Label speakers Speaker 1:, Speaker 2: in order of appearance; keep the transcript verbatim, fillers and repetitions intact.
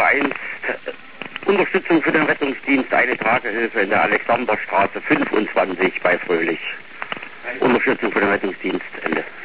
Speaker 1: eins, Unterstützung für den Rettungsdienst, eine Tragehilfe in der Alexanderstraße fünfundzwanzig bei Fröhlich. Unterstützung für den Rettungsdienst, Ende.